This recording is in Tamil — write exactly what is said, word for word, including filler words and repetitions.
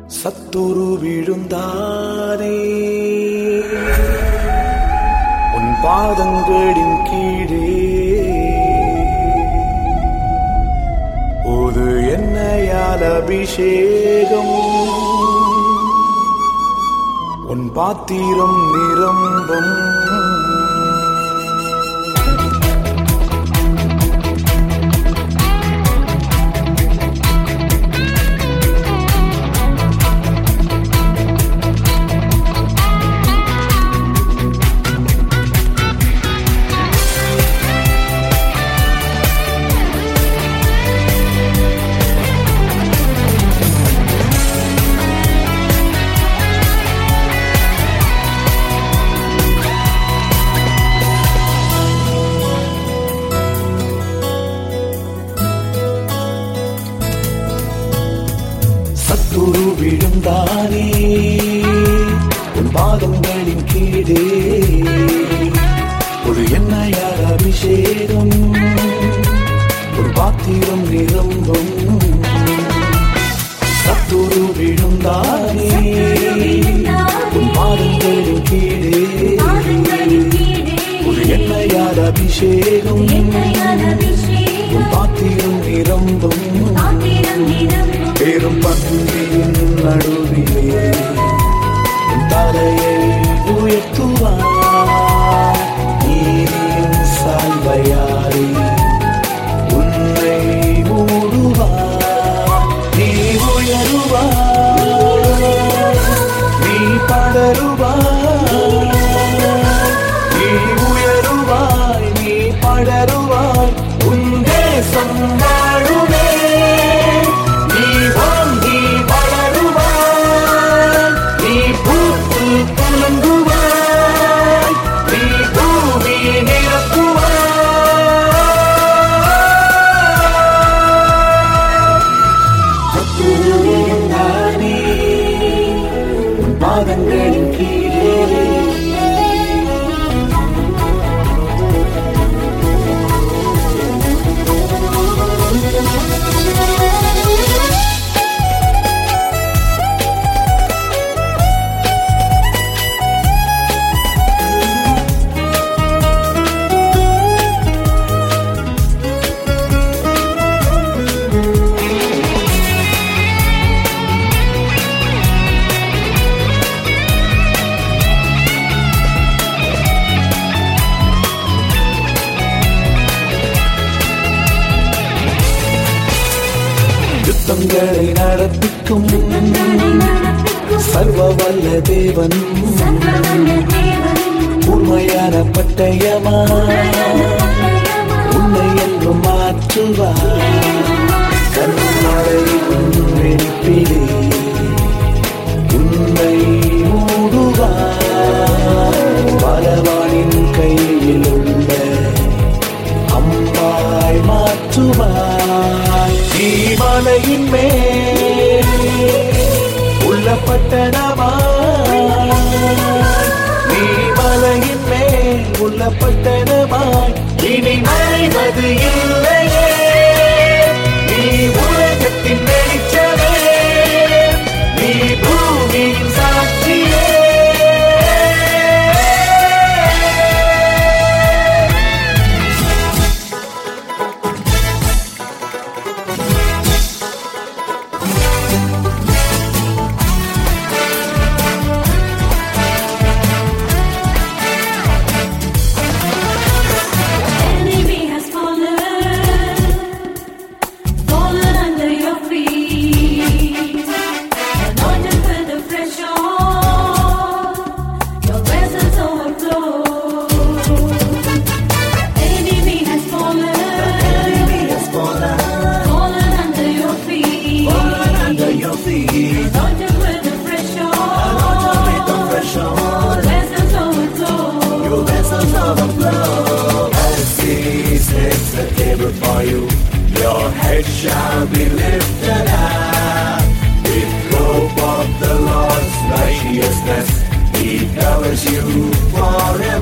சத்துரு விழுந்தானே உன் பாதங்களின் கீழே ஒரு எண்ணெயால் அபிஷேகம் உன் பாத்திரம் நிரம்பும் சத்துரு விழுந்தானே உன் பாதங்களின் கீழே ஒரு எண்ணெயால் அபிஷேகம் ஒரு பாத்திரம் நிரம்பும். சத்துரு விழுந்தானே உன் பாதங்களின் கீழே ஒரு எண்ணெயால் அபிஷேகம் உன் பாத்திரம் நிரம்பும். பெரும் பந்தியின் நடுவிலே உன் தலையை உயர்த்துவார். நீரின் சால்வையாரே உன்னை மூடுவார். நீ உயருவார், நீ படருவாய். நீ உயருவாய், நீ படருவாய். உன் தேசம் வாழுமே. பாதங்களின் கீழே யுத்தங்களை நடப்பிக்கும் சர்வ வல்ல தேவன் உண்மையான பட்டயமா உன்னை என்றும் மாற்றுவார். கண்மழையின் வெடிப்பிலே உன்னை மூடுவார். பலவானின் கையில் உள்ள அம்பாய் மாற்றுவார். நீ மலையின் மேல் உள்ள பட்டணமாய், நீ மலையின் மேல் உள்ள பட்டணமாய் இனி மறைவது இல்லையே. நீ உலகத்தின் வெளிச்சமே, நீ பூமியின் சாட்சியே. For you, your head shall be lifted high with hope of the Lord's righteousness. He covers you forever.